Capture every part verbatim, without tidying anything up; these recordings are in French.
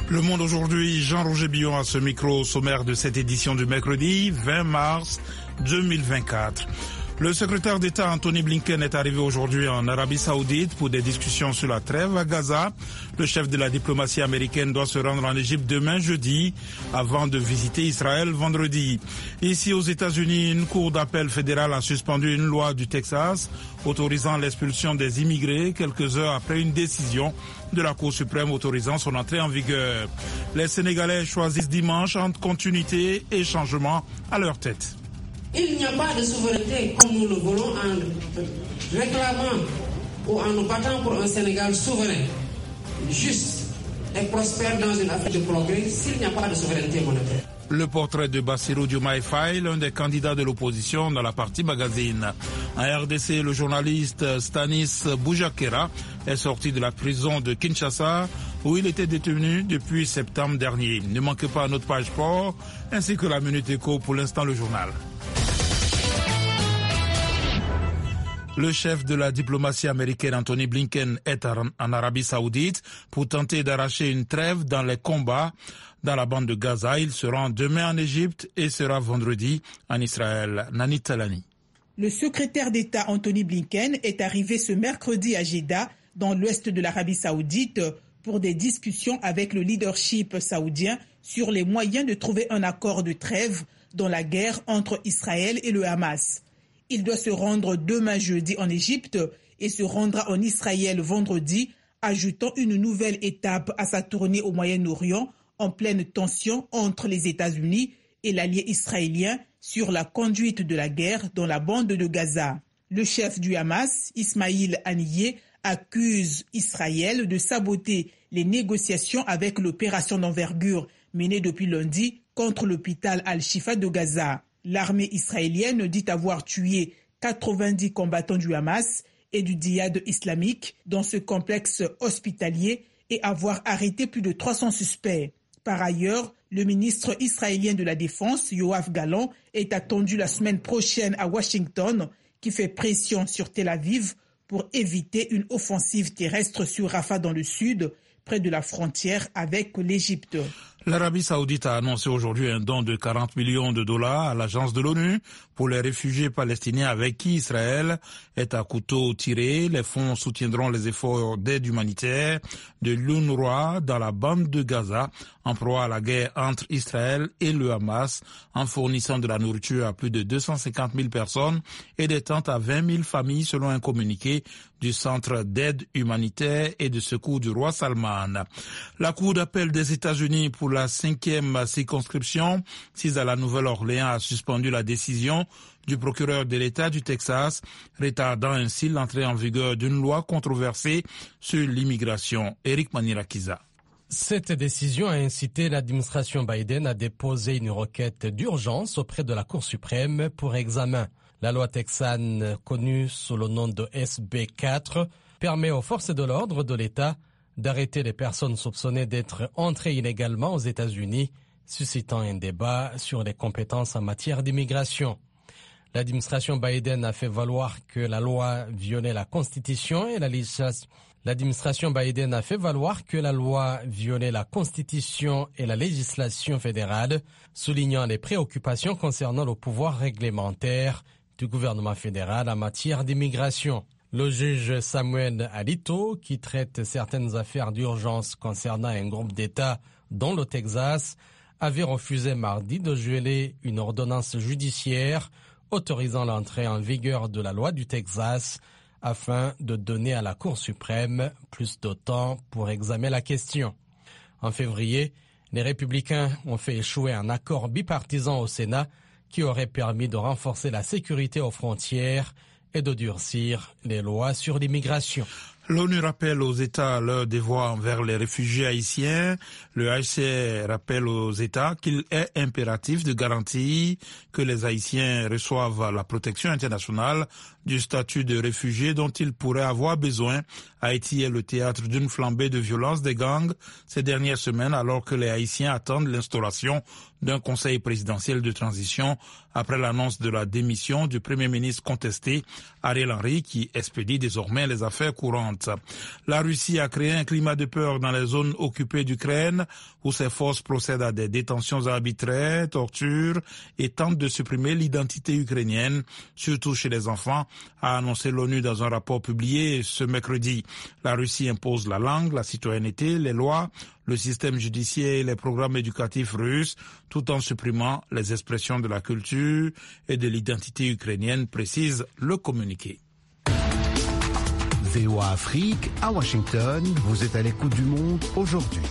Le Monde aujourd'hui, Jean-Roger Billon à ce micro, sommaire de cette édition du mercredi vingt mars deux mille vingt-quatre. Le secrétaire d'État Anthony Blinken est arrivé aujourd'hui en Arabie Saoudite pour des discussions sur la trêve à Gaza. Le chef de la diplomatie américaine doit se rendre en Égypte demain jeudi avant de visiter Israël vendredi. Ici aux États-Unis, une cour d'appel fédérale a suspendu une loi du Texas autorisant l'expulsion des immigrés quelques heures après une décision de la Cour suprême autorisant son entrée en vigueur. Les Sénégalais choisissent dimanche entre continuité et changement à leur tête. Il n'y a pas de souveraineté comme nous le voulons en réclamant ou en nous battant pour un Sénégal souverain, juste et prospère dans une Afrique de progrès s'il n'y a pas de souveraineté monétaire. Le portrait de Bassirou Diomaye Faye, l'un des candidats de l'opposition dans la partie magazine. En R D C, le journaliste Stanis Boujakera est sorti de la prison de Kinshasa où il était détenu depuis septembre dernier. Ne manquez pas notre page sport ainsi que la Minute Éco, pour l'instant le journal. Le chef de la diplomatie américaine Anthony Blinken est en Arabie Saoudite pour tenter d'arracher une trêve dans les combats dans la bande de Gaza. Il se rend demain en Égypte et sera vendredi en Israël. Nani Talani. Le secrétaire d'État Anthony Blinken est arrivé ce mercredi à Jeddah, dans l'ouest de l'Arabie Saoudite, pour des discussions avec le leadership saoudien sur les moyens de trouver un accord de trêve dans la guerre entre Israël et le Hamas. Il doit se rendre demain jeudi en Égypte et se rendra en Israël vendredi, ajoutant une nouvelle étape à sa tournée au Moyen-Orient en pleine tension entre les États-Unis et l'allié israélien sur la conduite de la guerre dans la bande de Gaza. Le chef du Hamas, Ismaïl Haniyeh, accuse Israël de saboter les négociations avec l'opération d'envergure menée depuis lundi contre l'hôpital Al-Shifa de Gaza. L'armée israélienne dit avoir tué quatre-vingt-dix combattants du Hamas et du djihad islamique dans ce complexe hospitalier et avoir arrêté plus de trois cents suspects. Par ailleurs, le ministre israélien de la Défense, Yoav Gallant, est attendu la semaine prochaine à Washington, qui fait pression sur Tel Aviv pour éviter une offensive terrestre sur Rafah dans le sud, près de la frontière avec l'Égypte. L'Arabie Saoudite a annoncé aujourd'hui un don de quarante millions de dollars à l'agence de l'ONU pour les réfugiés palestiniens avec qui Israël est à couteau tiré. Les fonds soutiendront les efforts d'aide humanitaire de l'UNRWA dans la bande de Gaza, en proie à la guerre entre Israël et le Hamas, en fournissant de la nourriture à plus de deux cent cinquante mille personnes et des tentes à vingt mille familles, selon un communiqué du Centre d'aide humanitaire et de secours du roi Salman. La Cour d'appel des États-Unis pour la cinquième circonscription, sise à la Nouvelle-Orléans, a suspendu la décision du procureur de l'État du Texas, retardant ainsi l'entrée en vigueur d'une loi controversée sur l'immigration. Eric Manirakiza. Cette décision a incité l'administration Biden à déposer une requête d'urgence auprès de la Cour suprême pour examen. La loi texane, connue sous le nom de S B quatre, permet aux forces de l'ordre de l'État d'arrêter les personnes soupçonnées d'être entrées illégalement aux États-Unis, suscitant un débat sur les compétences en matière d'immigration. L'administration Biden a fait valoir que la loi violait la Constitution et la législation. L'administration Biden a fait valoir que la loi violait la Constitution et la législation fédérale, soulignant les préoccupations concernant le pouvoir réglementaire du gouvernement fédéral en matière d'immigration. Le juge Samuel Alito, qui traite certaines affaires d'urgence concernant un groupe d'États dont le Texas, avait refusé mardi de geler une ordonnance judiciaire autorisant l'entrée en vigueur de la loi du Texas afin de donner à la Cour suprême plus de temps pour examiner la question. En février, les républicains ont fait échouer un accord bipartisan au Sénat qui aurait permis de renforcer la sécurité aux frontières et de durcir les lois sur l'immigration. L'ONU rappelle aux États leur devoir envers les réfugiés haïtiens. Le H C R rappelle aux États qu'il est impératif de garantir que les Haïtiens reçoivent la protection internationale du statut de réfugié dont ils pourraient avoir besoin. Haïti est le théâtre d'une flambée de violence des gangs ces dernières semaines, alors que les Haïtiens attendent l'instauration d'un conseil présidentiel de transition après l'annonce de la démission du premier ministre contesté Ariel Henry qui expédie désormais les affaires courantes. La Russie a créé un climat de peur dans les zones occupées d'Ukraine où ses forces procèdent à des détentions arbitraires, tortures et tentent de supprimer l'identité ukrainienne, surtout chez les enfants, a annoncé l'ONU dans un rapport publié ce mercredi. La Russie impose la langue, la citoyenneté, les lois, le système judiciaire et les programmes éducatifs russes, tout en supprimant les expressions de la culture et de l'identité ukrainienne, précise le communiqué. V O A Afrique, à Washington, vous êtes à l'écoute du monde aujourd'hui.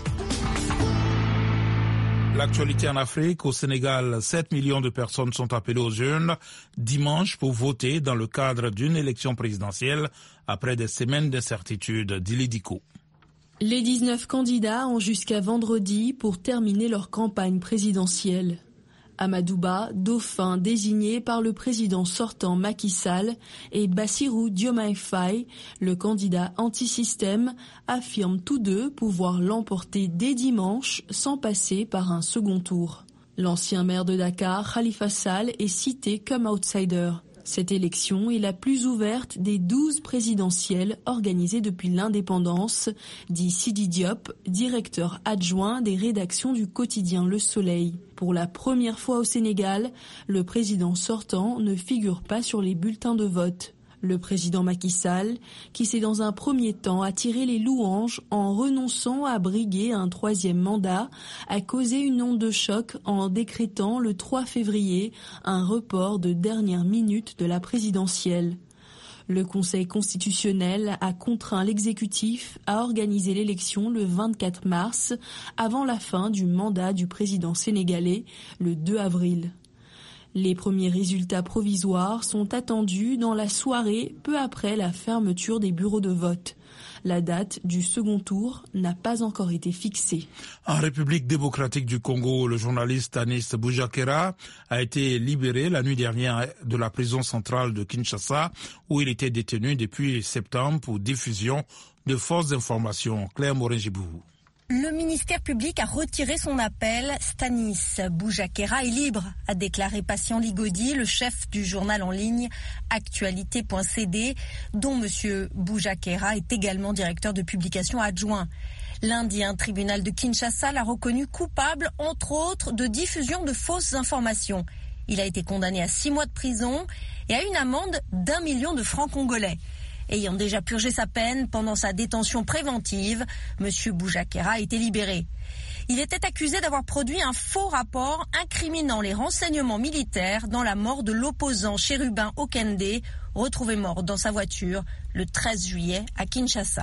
L'actualité en Afrique, au Sénégal, sept millions de personnes sont appelées aux urnes dimanche pour voter dans le cadre d'une élection présidentielle après des semaines d'incertitude. Dili Diko. Les dix-neuf candidats ont jusqu'à vendredi pour terminer leur campagne présidentielle. Amadouba, dauphin désigné par le président sortant Macky Sall, et Bassirou Diomaye Faye, le candidat anti-système, affirment tous deux pouvoir l'emporter dès dimanche sans passer par un second tour. L'ancien maire de Dakar, Khalifa Sall, est cité comme outsider. Cette élection est la plus ouverte des douze présidentielles organisées depuis l'indépendance, dit Sidi Diop, directeur adjoint des rédactions du quotidien Le Soleil. Pour la première fois au Sénégal, le président sortant ne figure pas sur les bulletins de vote. Le président Macky Sall, qui s'est dans un premier temps attiré les louanges en renonçant à briguer un troisième mandat, a causé une onde de choc en décrétant le trois février un report de dernière minute de la présidentielle. Le Conseil constitutionnel a contraint l'exécutif à organiser l'élection le vingt-quatre mars, avant la fin du mandat du président sénégalais, le deux avril. Les premiers résultats provisoires sont attendus dans la soirée peu après la fermeture des bureaux de vote. La date du second tour n'a pas encore été fixée. En République démocratique du Congo, le journaliste Anis Boujakera a été libéré la nuit dernière de la prison centrale de Kinshasa où il était détenu depuis septembre pour diffusion de fausses informations. Claire Morin-Gibou. Le ministère public a retiré son appel. Stanis Boujakera est libre, a déclaré Patient Ligodi, le chef du journal en ligne actualité point c d, dont M. Boujakera est également directeur de publication adjoint. Lundi, un tribunal de Kinshasa l'a reconnu coupable, entre autres, de diffusion de fausses informations. Il a été condamné à six mois de prison et à une amende d'un million de francs congolais. Ayant déjà purgé sa peine pendant sa détention préventive, M. Boujakera a été libéré. Il était accusé d'avoir produit un faux rapport incriminant les renseignements militaires dans la mort de l'opposant Chérubin Okende, retrouvé mort dans sa voiture le treize juillet à Kinshasa.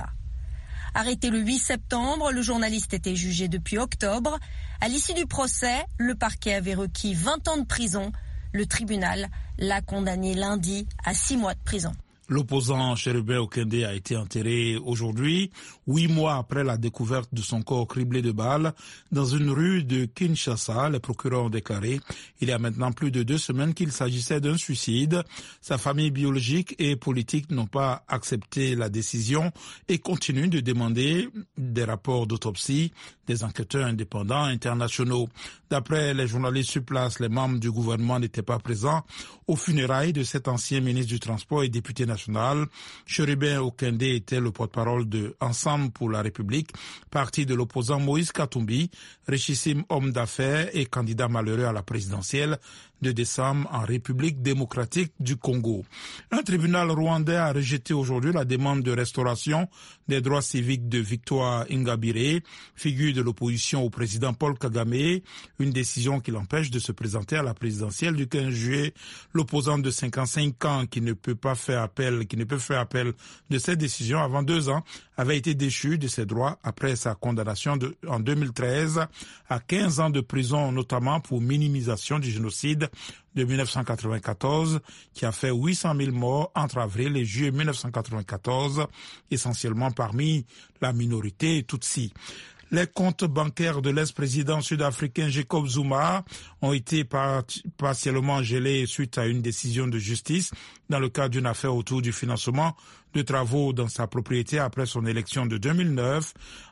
Arrêté le huit septembre, le journaliste était jugé depuis octobre. À l'issue du procès, le parquet avait requis vingt ans de prison. Le tribunal l'a condamné lundi à six mois de prison. L'opposant Chérubin Okende a été enterré aujourd'hui, huit mois après la découverte de son corps criblé de balles dans une rue de Kinshasa. Les procureurs ont déclaré il y a maintenant plus de deux semaines qu'il s'agissait d'un suicide. Sa famille biologique et politique n'ont pas accepté la décision et continuent de demander des rapports d'autopsie des enquêteurs indépendants internationaux. D'après les journalistes sur place, les membres du gouvernement n'étaient pas présents aux funérailles de cet ancien ministre du Transport et député national. Chérubin Okende était le porte-parole de Ensemble pour la République, parti de l'opposant Moïse Katumbi, richissime homme d'affaires et candidat malheureux à la présidentielle de décembre en République démocratique du Congo. Un tribunal rwandais a rejeté aujourd'hui la demande de restauration des droits civiques de Victoire Ingabire, figure de l'opposition au président Paul Kagame, une décision qui l'empêche de se présenter à la présidentielle du quinze juillet. L'opposant de cinquante-cinq ans qui ne peut pas faire appel, qui ne peut faire appel de cette décision avant deux ans, avait été déchu de ses droits après sa condamnation de, en deux mille treize à quinze ans de prison, notamment pour minimisation du génocide de mille neuf cent quatre-vingt-quatorze, qui a fait huit cent mille morts entre avril et juillet mille neuf cent quatre-vingt-quatorze, essentiellement parmi la minorité Tutsi. Les comptes bancaires de l'ex-président sud-africain Jacob Zuma ont été partiellement gelés suite à une décision de justice dans le cadre d'une affaire autour du financement de travaux dans sa propriété après son élection de deux mille neuf.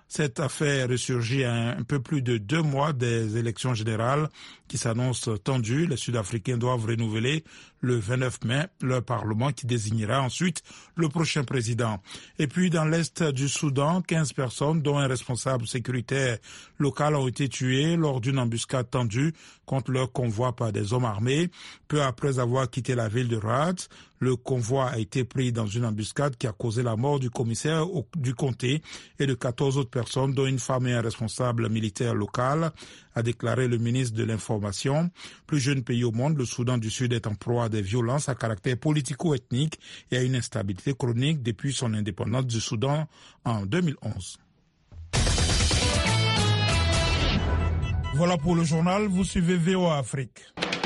Cette affaire ressurgit à un peu plus de deux mois des élections générales qui s'annoncent tendues. Les Sud-Africains doivent renouveler le vingt-neuf mai leur parlement qui désignera ensuite le prochain président. Et puis dans l'est du Soudan, quinze personnes dont un responsable sécuritaire local ont été tuées lors d'une embuscade tendue contre leur convoi par des hommes armés. Peu après avoir quitté la ville de Rad, le convoi a été pris dans une embuscade qui a causé la mort du commissaire du comté et de quatorze autres personnes, dont une femme et un responsable militaire local, a déclaré le ministre de l'Information. Plus jeune pays au monde, le Soudan du Sud est en proie à des violences à caractère politico-ethnique et à une instabilité chronique depuis son indépendance du Soudan en deux mille onze. Voilà pour le journal, vous suivez V O A Afrique.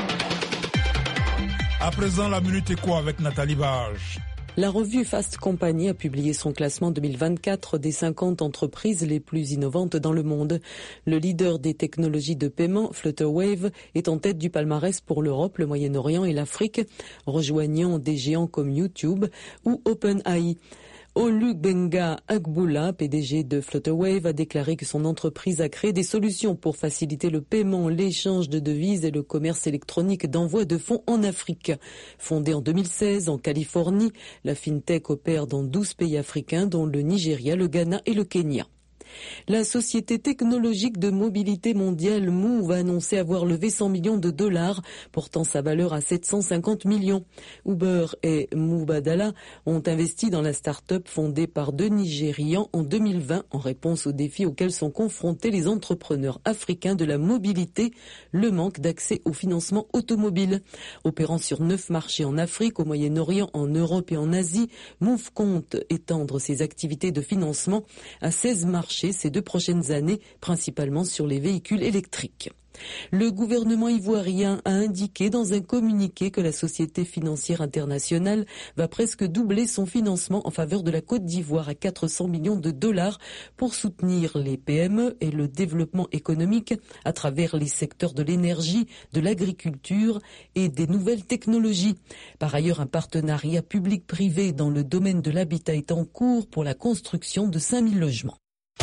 À présent, la Minute Éco avec Nathalie Barge. La revue Fast Company a publié son classement deux mille vingt-quatre des cinquante entreprises les plus innovantes dans le monde. Le leader des technologies de paiement, Flutterwave, est en tête du palmarès pour l'Europe, le Moyen-Orient et l'Afrique, rejoignant des géants comme YouTube ou OpenAI. Olubenga Agbula, P D G de Flutterwave, a déclaré que son entreprise a créé des solutions pour faciliter le paiement, l'échange de devises et le commerce électronique d'envoi de fonds en Afrique. Fondée en deux mille seize en Californie, la FinTech opère dans douze pays africains dont le Nigeria, le Ghana et le Kenya. La société technologique de mobilité mondiale Move a annoncé avoir levé cent millions de dollars, portant sa valeur à sept cent cinquante millions. Uber et Mubadala ont investi dans la start-up fondée par deux Nigérians en deux mille vingt en réponse aux défis auxquels sont confrontés les entrepreneurs africains de la mobilité, le manque d'accès au financement automobile. Opérant sur neuf marchés en Afrique, au Moyen-Orient, en Europe et en Asie, Move compte étendre ses activités de financement à seize marchés ces deux prochaines années, principalement sur les véhicules électriques. Le gouvernement ivoirien a indiqué dans un communiqué que la Société financière internationale va presque doubler son financement en faveur de la Côte d'Ivoire à quatre cents millions de dollars pour soutenir les P M E et le développement économique à travers les secteurs de l'énergie, de l'agriculture et des nouvelles technologies. Par ailleurs, un partenariat public-privé dans le domaine de l'habitat est en cours pour la construction de cinq mille logements.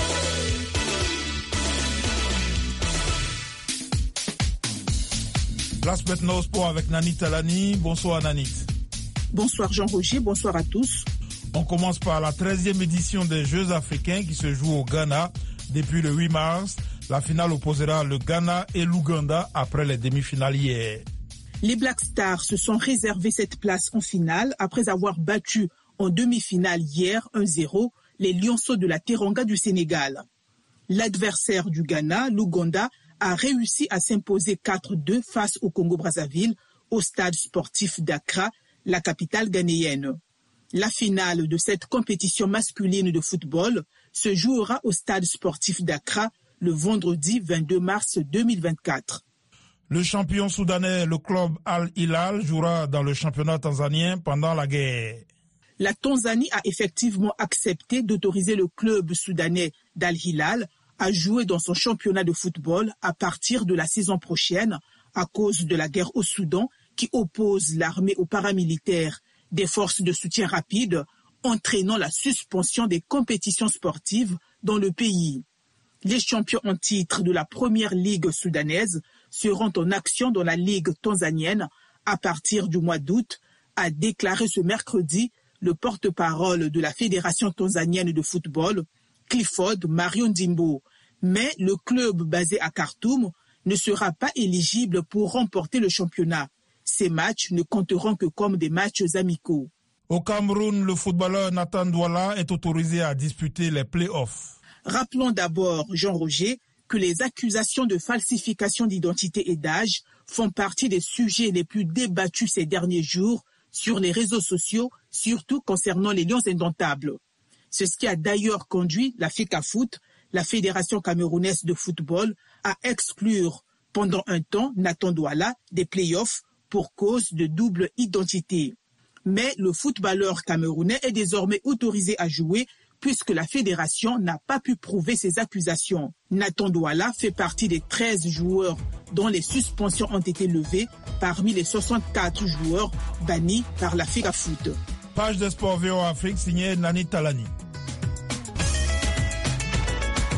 Place maintenant au sport avec Nanit Talani. Bonsoir Nanit. Bonsoir Jean-Roger, bonsoir à tous. On commence par la treizième édition des Jeux africains qui se joue au Ghana depuis le huit mars. La finale opposera le Ghana et l'Ouganda après les demi-finales hier. Les Black Stars se sont réservés cette place en finale après avoir battu en demi-finale hier un zéro les Lionceaux de la Teranga du Sénégal. L'adversaire du Ghana, l'Ouganda, a réussi à s'imposer quatre deux face au Congo-Brazzaville au stade sportif d'Accra, la capitale ghanéenne. La finale de cette compétition masculine de football se jouera au stade sportif d'Accra le vendredi vingt-deux mars deux mille vingt-quatre. Le champion soudanais, le club Al Hilal, jouera dans le championnat tanzanien pendant la guerre. La Tanzanie a effectivement accepté d'autoriser le club soudanais d'Al Hilal à jouer dans son championnat de football à partir de la saison prochaine à cause de la guerre au Soudan qui oppose l'armée aux paramilitaires des forces de soutien rapide, entraînant la suspension des compétitions sportives dans le pays. Les champions en titre de la première ligue soudanaise seront en action dans la ligue tanzanienne à partir du mois d'août, a déclaré ce mercredi le porte-parole de la Fédération tanzanienne de football, Clifford Mariondimbo. Mais le club basé à Khartoum ne sera pas éligible pour remporter le championnat. Ces matchs ne compteront que comme des matchs amicaux. Au Cameroun, le footballeur Nathan Douala est autorisé à disputer les play-offs. Rappelons d'abord, Jean-Roger, que les accusations de falsification d'identité et d'âge font partie des sujets les plus débattus ces derniers jours sur les réseaux sociaux, surtout concernant les Lions indomptables. C'est ce qui a d'ailleurs conduit la FECAFOOT, la Fédération camerounaise de football, à exclure pendant un temps Nathan Douala des play-offs pour cause de double identité. Mais le footballeur camerounais est désormais autorisé à jouer puisque la fédération n'a pas pu prouver ses accusations. Nathan Douala fait partie des treize joueurs dont les suspensions ont été levées parmi les soixante-quatre joueurs bannis par la FECAFOOT. Page de sport V O A Afrique signée Nanit Talani.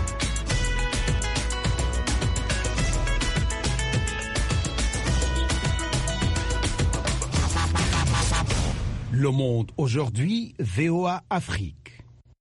Le Monde aujourd'hui, V O A Afrique.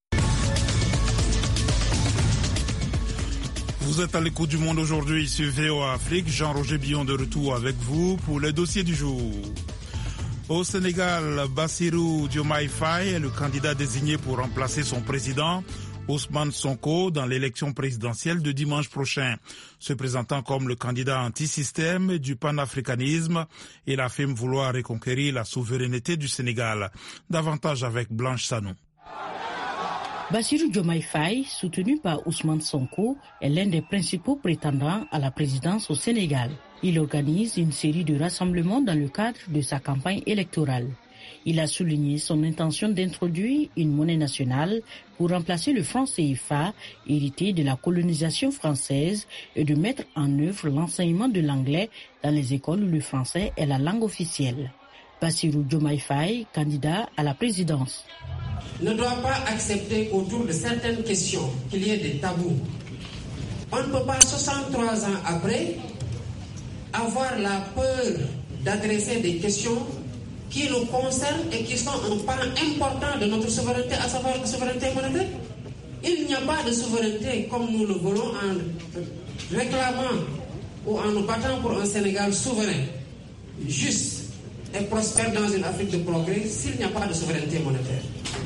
Vous êtes à l'écoute du Monde aujourd'hui sur V O A Afrique. Jean-Roger Billon de retour avec vous pour le dossier du jour. Au Sénégal, Bassirou Diomaye Faye est le candidat désigné pour remplacer son président Ousmane Sonko dans l'élection présidentielle de dimanche prochain. Se présentant comme le candidat anti-système du panafricanisme, il affirme vouloir reconquérir la souveraineté du Sénégal. Davantage avec Blanche Sanou. Bassirou Diomaye Faye, soutenu par Ousmane Sonko, est l'un des principaux prétendants à la présidence au Sénégal. Il organise une série de rassemblements dans le cadre de sa campagne électorale. Il a souligné son intention d'introduire une monnaie nationale pour remplacer le franc C F A, hérité de la colonisation française, et de mettre en œuvre l'enseignement de l'anglais dans les écoles où le français est la langue officielle. Bassirou Diomaye Faye, candidat à la présidence. Ne doit pas accepter autour de certaines questions qu'il y ait des tabous. On ne peut pas, soixante-trois ans après, avoir la peur d'adresser des questions qui nous concernent et qui sont un pan important de notre souveraineté, à savoir la souveraineté monétaire. Il n'y a pas de souveraineté comme nous le voulons en réclamant ou en nous battant pour un Sénégal souverain, juste et prospère dans une Afrique de progrès s'il n'y a pas de souveraineté monétaire.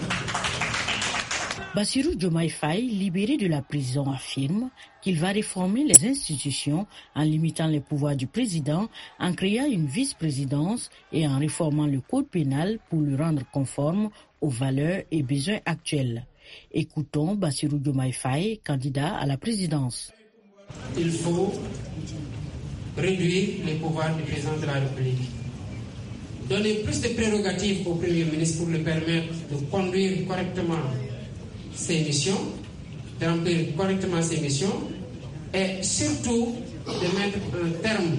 Bassirou Diomaye Faye, libéré de la prison, affirme qu'il va réformer les institutions en limitant les pouvoirs du président, en créant une vice-présidence et en réformant le code pénal pour le rendre conforme aux valeurs et besoins actuels. Écoutons Bassirou Diomaye Faye, candidat à la présidence. Il faut réduire les pouvoirs du président de la République. Donner plus de prérogatives au Premier ministre pour lui permettre de conduire correctement ses missions, de remplir correctement ses missions et surtout de mettre un terme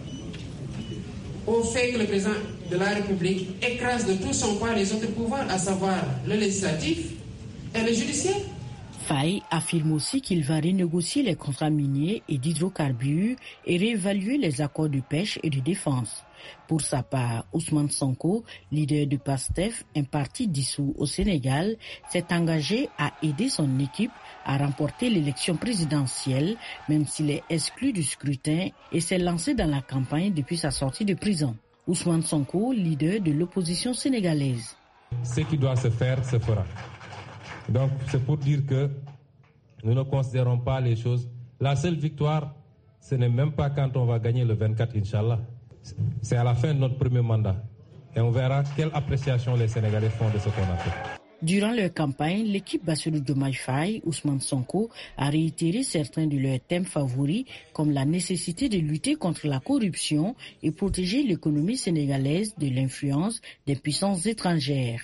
au fait que le président de la République écrase de tout son poids les autres pouvoirs, à savoir le législatif et le judiciaire. Faye affirme aussi qu'il va renégocier les contrats miniers et d'hydrocarbures et réévaluer les accords de pêche et de défense. Pour sa part, Ousmane Sonko, leader du PASTEF, un parti dissous au Sénégal, s'est engagé à aider son équipe à remporter l'élection présidentielle, même s'il est exclu du scrutin, et s'est lancé dans la campagne depuis sa sortie de prison. Ousmane Sonko, leader de l'opposition sénégalaise. Ce qui doit se faire, se fera. Donc c'est pour dire que nous ne considérons pas les choses. La seule victoire, ce n'est même pas quand on va gagner le vingt-quatre, Inch'Allah. C'est à la fin de notre premier mandat. Et on verra quelle appréciation les Sénégalais font de ce qu'on a fait. Durant leur campagne, l'équipe Bassirou Diomaye Faye, Ousmane Sonko, a réitéré certains de leurs thèmes favoris, comme la nécessité de lutter contre la corruption et protéger l'économie sénégalaise de l'influence des puissances étrangères.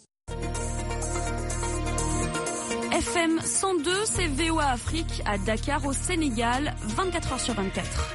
F M cent deux, c'est V O A Afrique à Dakar au Sénégal, vingt-quatre heures sur vingt-quatre.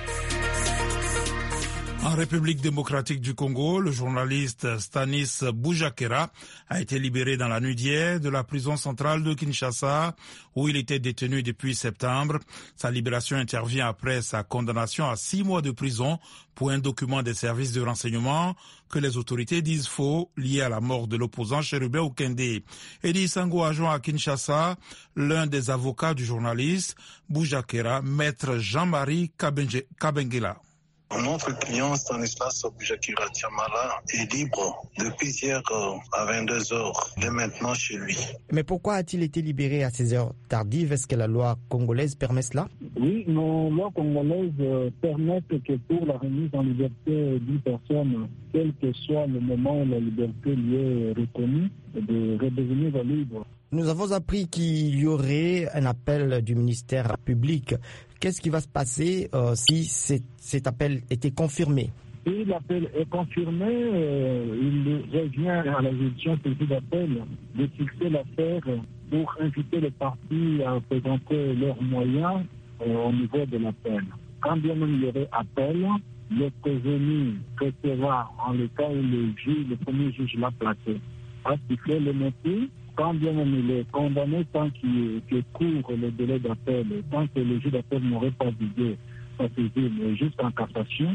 En République démocratique du Congo, le journaliste Stanis Boujakera a été libéré dans la nuit d'hier de la prison centrale de Kinshasa, où il était détenu depuis septembre. Sa libération intervient après sa condamnation à six mois de prison pour un document des services de renseignement que les autorités disent faux, lié à la mort de l'opposant Cherubin Okende. Eddie Sango a joint à Kinshasa l'un des avocats du journaliste Boujakera, maître Jean-Marie Kabengela. Notre client Stanislas Boujakera Tiamala est libre depuis hier à vingt-deux heures. Il est maintenant chez lui. Mais pourquoi a-t-il été libéré à ces heures tardives? Est-ce que la loi congolaise permet cela? Oui, nos lois congolaises permettent que pour la remise en liberté d'une personne, quel que soit le moment où la liberté lui est reconnue, de redevenir libre. Nous avons appris qu'il y aurait un appel du ministère public. Qu'est-ce qui va se passer euh, si cet, cet appel était confirmé? Si l'appel est confirmé, euh, il revient à la juridiction saisie d'appel de fixer l'affaire pour inviter les partis à présenter leurs moyens euh, au niveau de l'appel. Quand bien même il y aurait appel, le prévenu recevra, en le cas où le juge, le premier juge l'a placé, à siffler le motif. Quand bien même il est condamné, tant qu'il qu court le délai d'appel, tant que le juge d'appel n'aurait pas visé sa saisine juste en cassation,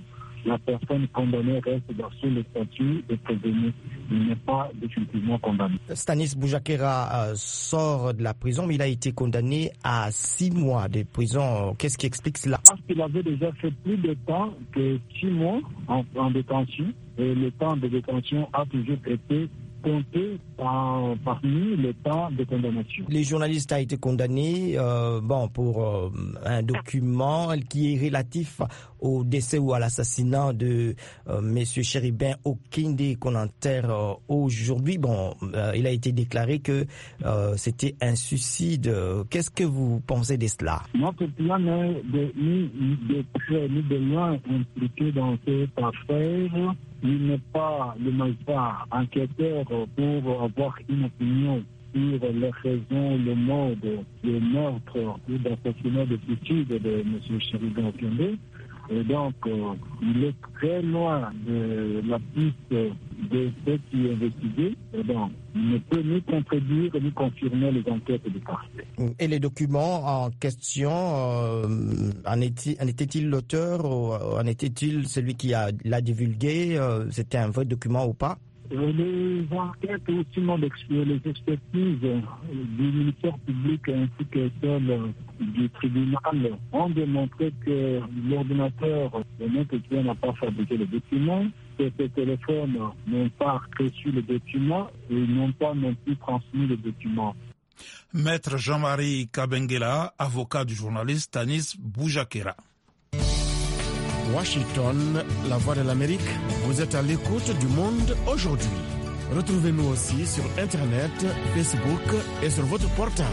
la personne condamnée reste dans sous le statut de prévenu. Il n'est pas définitivement condamné. Stanis Boujakera euh, sort de la prison, mais il a été condamné à six mois de prison. Qu'est-ce qui explique cela? Parce qu'il avait déjà fait plus de temps que six mois en, en détention. Et le temps de détention a toujours été compté par, parmi le temps de condamnation. Les journalistes ont été condamnés euh, bon, pour euh, un document qui est relatif au décès ou à l'assassinat de euh, M. Chéribin Okinde qu'on enterre euh, aujourd'hui. Bon, euh, il a été déclaré que euh, c'était un suicide. Qu'est-ce que vous pensez de cela? Notre plan n'est de, ni de près ni de loin impliqué dans cette affaire. Il n'est pas le magistrat enquêteur pour avoir une opinion sur les raisons, le mode de meurtre ou d'assassinat de suicide de M. Chéribin Okinde. Et donc, euh, il est très loin de la piste de ce qui est investigué. Et donc, il ne peut ni contredire ni confirmer les enquêtes du parquet. Et les documents en question, euh, en, était, en était-il l'auteur ou en était-il celui qui a, l'a divulgué? euh, C'était un vrai document ou pas? Les enquêtes aussi les expertises du ministère public ainsi que celles du tribunal ont démontré que l'ordinateur de notre étudiant n'a pas fabriqué le document, que ces téléphones n'ont pas reçu le document et n'ont pas non plus transmis le document. Maître Jean-Marie Kabengela, avocat du journaliste Stanis Boujakera. Washington, la voix de l'Amérique, vous êtes à l'écoute du monde aujourd'hui. Retrouvez-nous aussi sur Internet, Facebook et sur votre portable.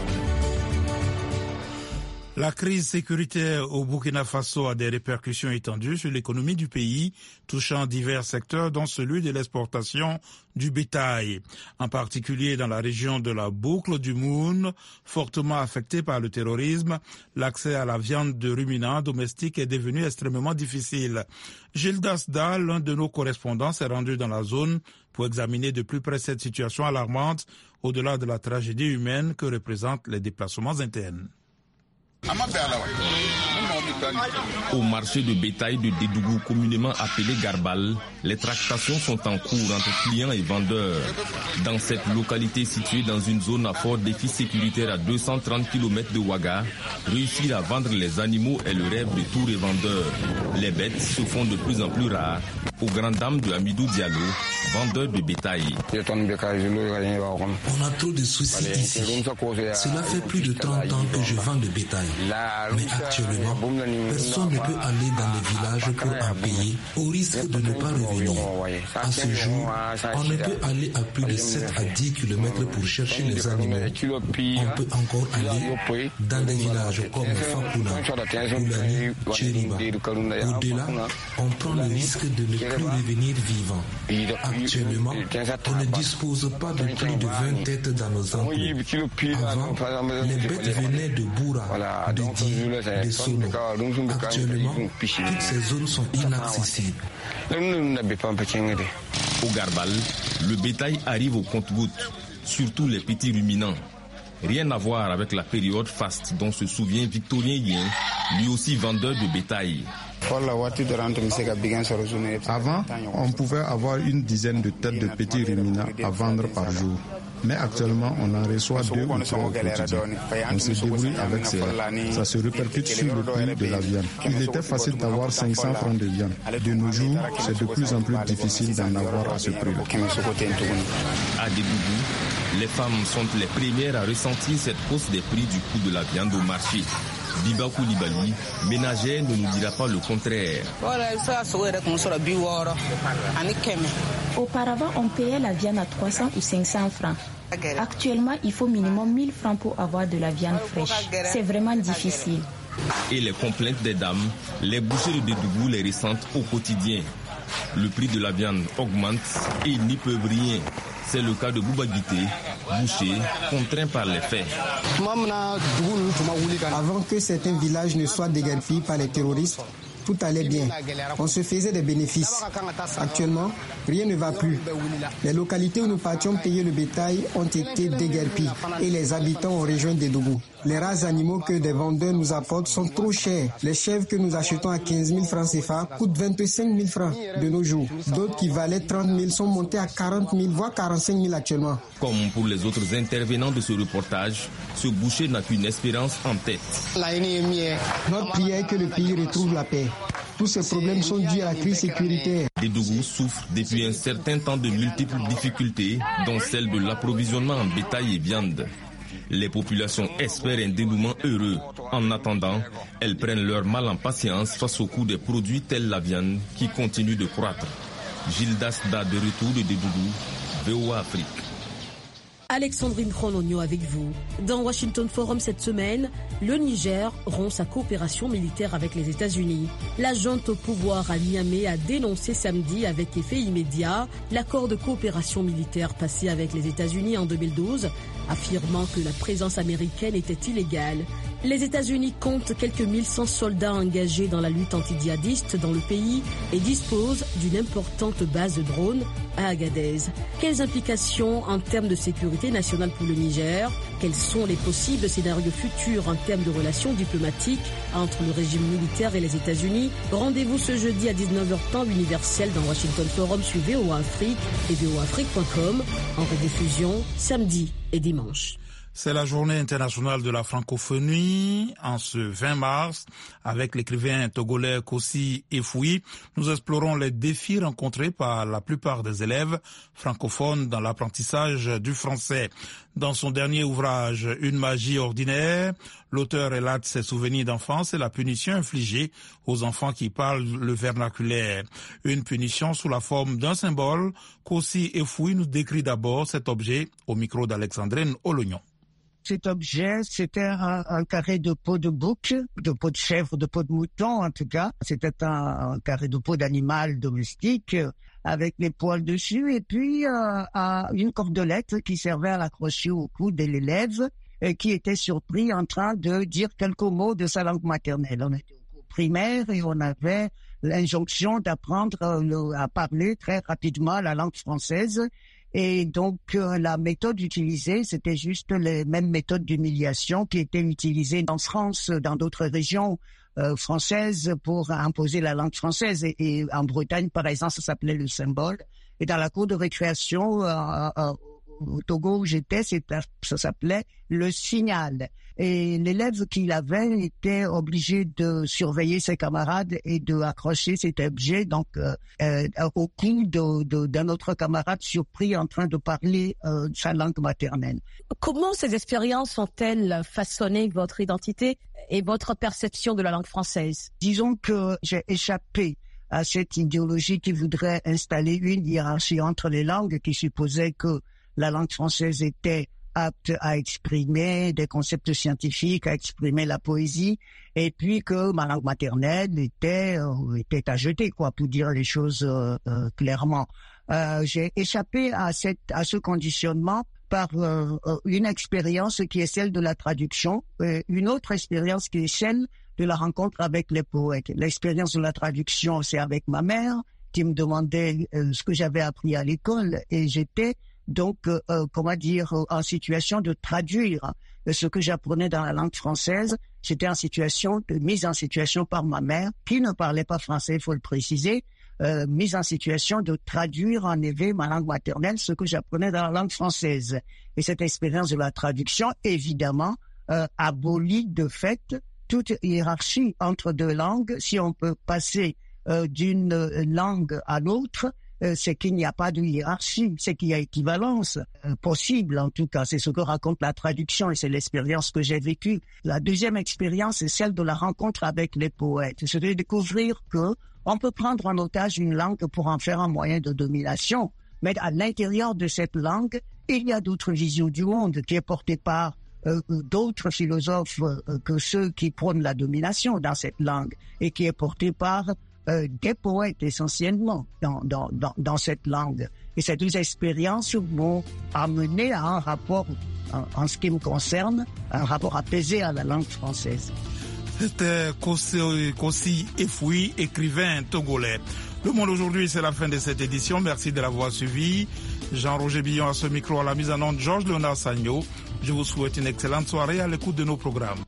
La crise sécuritaire au Burkina Faso a des répercussions étendues sur l'économie du pays, touchant divers secteurs, dont celui de l'exportation du bétail, en particulier dans la région de la boucle du Moune, fortement affectée par le terrorisme. L'accès à la viande de ruminants domestiques est devenu extrêmement difficile. Gildas Dahl, l'un de nos correspondants, s'est rendu dans la zone pour examiner de plus près cette situation alarmante, au-delà de la tragédie humaine que représentent les déplacements internes. Au marché de bétail de Dédougou, communément appelé Garbal, les tractations sont en cours entre clients et vendeurs. Dans cette localité située dans une zone à fort défi sécuritaire à deux cent trente kilomètres de Ouaga, réussir à vendre les animaux est le rêve de tous les vendeurs. Les bêtes se font de plus en plus rares, aux grandes dames de Hamidou Diallo, vendeur de bétail. On a trop de soucis ici. Cela fait plus de trente ans que je vends le bétail. Mais actuellement, personne ne peut aller dans les villages pour en payer, au risque de ne pas revenir. À ce jour, on ne peut aller à plus de sept à dix kilomètres pour chercher les animaux. On peut encore aller dans des villages comme Fakuna, Oulani, Tchériba. Au-delà, on prend le risque de ne plus revenir vivant. Actuellement, on ne dispose pas de plus de vingt têtes dans nos enclos. Avant, les bêtes venaient de Boura, de Di, de Sono. Actuellement, toutes ces zones sont inaccessibles. Au Garbal, le bétail arrive au compte-gouttes, surtout les petits ruminants. Rien à voir avec la période faste dont se souvient Victorien Yen, lui aussi vendeur de bétail. Avant, on pouvait avoir une dizaine de têtes de petits ruminants à vendre par jour. Mais actuellement, on en reçoit deux ou trois au quotidien. On se débrouille avec cela. Ça se répercute sur le prix de la viande. Il était facile d'avoir cinq cents francs de viande. De nos jours, c'est de plus en plus difficile d'en avoir à ce prix-là. À Dédougou, les femmes sont les premières à ressentir cette hausse des prix du coût de la viande au marché. Biba Koulibaly, ménagère, ne nous dira pas le contraire. Auparavant, on payait la viande à trois cents ou cinq cents francs. Actuellement, il faut minimum mille francs pour avoir de la viande fraîche. C'est vraiment difficile. Et les complaintes des dames, les bouchers de Dédougou les ressentent au quotidien. Le prix de la viande augmente et ils n'y peuvent rien. C'est le cas de Bouba Guité, boucher, contraint par les faits. Avant que certains villages ne soient déguerpis par les terroristes, tout allait bien. On se faisait des bénéfices. Actuellement, rien ne va plus. Les localités où nous partions payer le bétail ont été déguerpies et les habitants ont rejoint Dédougou. Les races animaux que des vendeurs nous apportent sont trop chers. Les chèvres que nous achetons à quinze mille francs C F A coûtent vingt-cinq mille francs de nos jours. D'autres qui valaient trente mille sont montés à quarante mille, voire quarante-cinq mille actuellement. Comme pour les autres intervenants de ce reportage, ce boucher n'a qu'une espérance en tête. Notre prière est que le pays retrouve la paix. Tous ces problèmes sont dus à la crise sécuritaire. Dédougou souffre depuis un certain temps de multiples difficultés, dont celle de l'approvisionnement en bétail et viande. Les populations espèrent un dénouement heureux. En attendant, elles prennent leur mal en patience face au coût des produits tels la viande qui continue de croître. Gilles Dasda de retour de Dédougou, V O A Afrique. Alexandrine Krononio avec vous. Dans Washington Forum cette semaine, le Niger rompt sa coopération militaire avec les États-Unis. La junte au pouvoir à Niamey a dénoncé samedi avec effet immédiat l'accord de coopération militaire passé avec les États-Unis en deux mille douze, affirmant que la présence américaine était illégale. Les États-Unis comptent quelques mille cent soldats engagés dans la lutte anti-djihadiste dans le pays et disposent d'une importante base de drones à Agadez. Quelles implications en termes de sécurité nationale pour le Niger? Quels sont les possibles scénarios futurs en termes de relations diplomatiques entre le régime militaire et les États-Unis? Rendez-vous ce jeudi à dix-neuf heures temps universel dans Washington Forum sur V O A Afrique et V O A Afrique point com en rediffusion samedi et dimanche. C'est la journée internationale de la francophonie en ce vingt mars. Avec l'écrivain togolais Kossi Efoui, nous explorons les défis rencontrés par la plupart des élèves francophones dans l'apprentissage du français. Dans son dernier ouvrage, Une magie ordinaire, l'auteur relate ses souvenirs d'enfance et la punition infligée aux enfants qui parlent le vernaculaire. Une punition sous la forme d'un symbole. Kossi Efoui nous décrit d'abord cet objet au micro d'Alexandrine Olognon. Cet objet, c'était un, un carré de peau de bouc, de peau de chèvre, de peau de mouton en tout cas. C'était un, un carré de peau d'animal domestique avec les poils dessus et puis euh, une cordelette qui servait à l'accrocher au cou de l'élève et qui était surpris en train de dire quelques mots de sa langue maternelle. On était au cours primaire et on avait l'injonction d'apprendre à parler très rapidement la langue française. Et donc, euh, la méthode utilisée, c'était juste les mêmes méthodes d'humiliation qui étaient utilisées en France, dans d'autres régions euh, françaises pour imposer la langue française. Et, et en Bretagne, par exemple, ça s'appelait le symbole. Et dans la cour de récréation, euh, euh, au Togo où j'étais, ça s'appelait le signal. Et l'élève qui l'avait était obligé de surveiller ses camarades et de accrocher cet objet donc euh, euh, au cou de, de, d'un autre camarade surpris en train de parler euh, sa langue maternelle. Comment ces expériences ont-elles façonné votre identité et votre perception de la langue française? Disons que j'ai échappé à cette idéologie qui voudrait installer une hiérarchie entre les langues, qui supposait que la langue française était apte à exprimer des concepts scientifiques, à exprimer la poésie, et puis que ma langue maternelle était euh, était à jeter, quoi, pour dire les choses euh, euh, clairement. Euh, j'ai échappé à cette à ce conditionnement par euh, une expérience qui est celle de la traduction, euh, une autre expérience qui est celle de la rencontre avec les poètes. L'expérience de la traduction, c'est avec ma mère qui me demandait euh, ce que j'avais appris à l'école, et j'étais donc, euh, comment dire, en situation de traduire ce que j'apprenais dans la langue française. J'étais en situation, de mise en situation par ma mère, qui ne parlait pas français, il faut le préciser, euh, mise en situation de traduire en effet ma langue maternelle, ce que j'apprenais dans la langue française. Et cette expérience de la traduction, évidemment, euh, abolit de fait toute hiérarchie entre deux langues. Si on peut passer euh, d'une langue à l'autre, c'est qu'il n'y a pas de hiérarchie, c'est qu'il y a équivalence euh, possible en tout cas. C'est ce que raconte la traduction et c'est l'expérience que j'ai vécue. La deuxième expérience, c'est celle de la rencontre avec les poètes. C'est de découvrir que on peut prendre en otage une langue pour en faire un moyen de domination, mais à l'intérieur de cette langue, il y a d'autres visions du monde qui est portée par euh, d'autres philosophes euh, que ceux qui prônent la domination dans cette langue et qui est portée par Euh, des poètes essentiellement dans, dans, dans, dans cette langue. Et ces deux expériences m'ont amené à un rapport, en, en ce qui me concerne, un rapport apaisé à la langue française. C'était Kossi Efoui, écrivain togolais. Le Monde aujourd'hui, c'est la fin de cette édition. Merci de l'avoir suivi. Jean-Roger Billon à ce micro, à la mise en onde, Georges Léonard Sagno. Je vous souhaite une excellente soirée à l'écoute de nos programmes.